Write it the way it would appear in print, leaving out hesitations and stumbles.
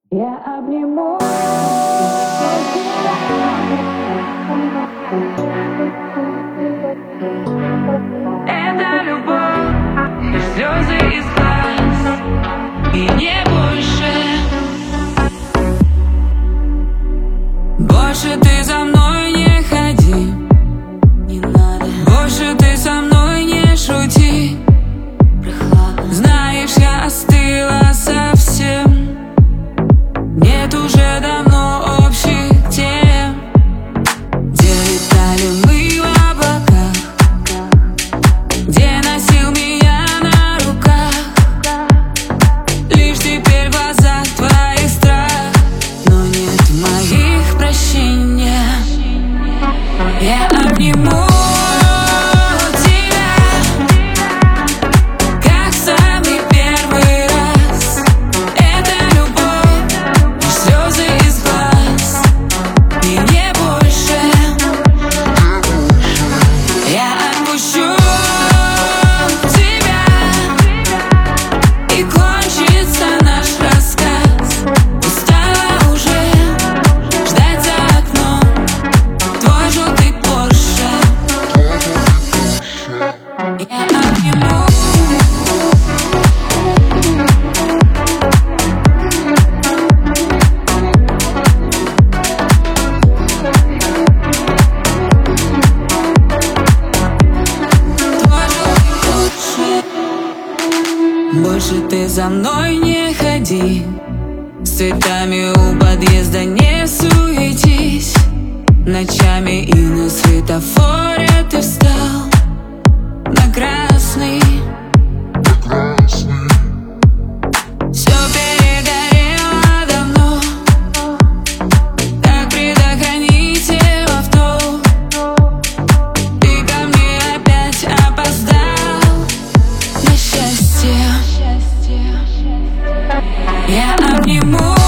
Я обниму это любовь и слезы из глаз, и не больше. Больше ты за мной не ходи, не надо. Больше ты со мной не шути. Знаешь, я остыла совсем. Нет уже давно общих тем. Где летали мы в облаках, где носил меня на руках. Лишь теперь в глазах твои страх, но нет моих прощения. Я обниму больше ты за мной не ходи, с цветами у подъезда не суетись. Ночами и на светофоре ты встал на красный. Все перегорело давно, как предохранитель в авто. Ты ко мне опять опоздал на счастье. Я обниму